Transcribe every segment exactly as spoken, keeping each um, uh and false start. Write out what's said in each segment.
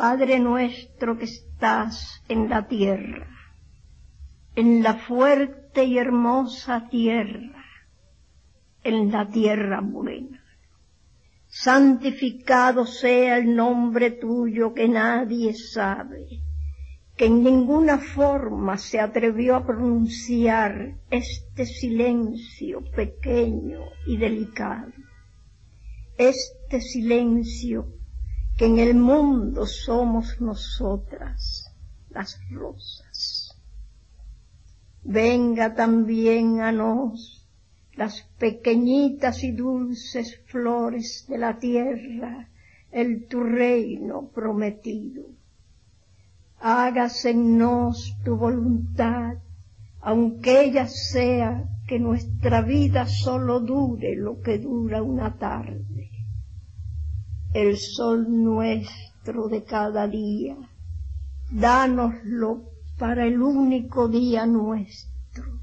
Padre nuestro que estás en la tierra, en la fuerte y hermosa tierra, en la tierra buena. Santificado sea el nombre tuyo que nadie sabe, que en ninguna forma se atrevió a pronunciar este silencio pequeño y delicado. Este silencio que en el mundo somos nosotras, las rosas. Venga también a nos las pequeñitas y dulces flores de la tierra, el tu reino prometido. Hágase en nos tu voluntad, aunque ella sea que nuestra vida solo dure lo que dura una tarde. El sol nuestro de cada día, dánoslo para el único día nuestro.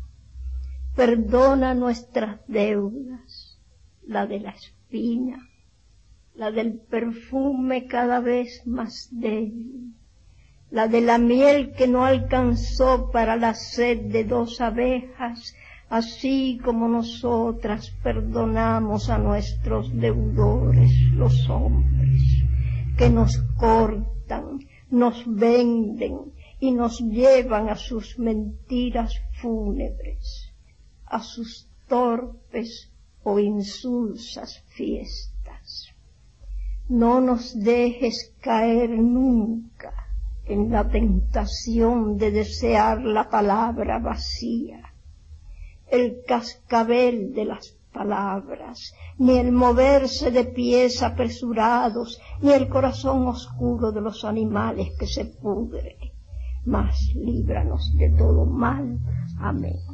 Perdona nuestras deudas, la de la espina, la del perfume cada vez más débil, la de la miel que no alcanzó para la sed de dos abejas, así como nosotras perdonamos a nuestros deudores, los hombres, que nos cortan, nos venden y nos llevan a sus mentiras fúnebres, a sus torpes o insulsas fiestas. No nos dejes caer nunca en la tentación de desear la palabra vacía, el cascabel de las palabras, ni el moverse de pies apresurados, ni el corazón oscuro de los animales que se pudre. Mas líbranos de todo mal. Amén.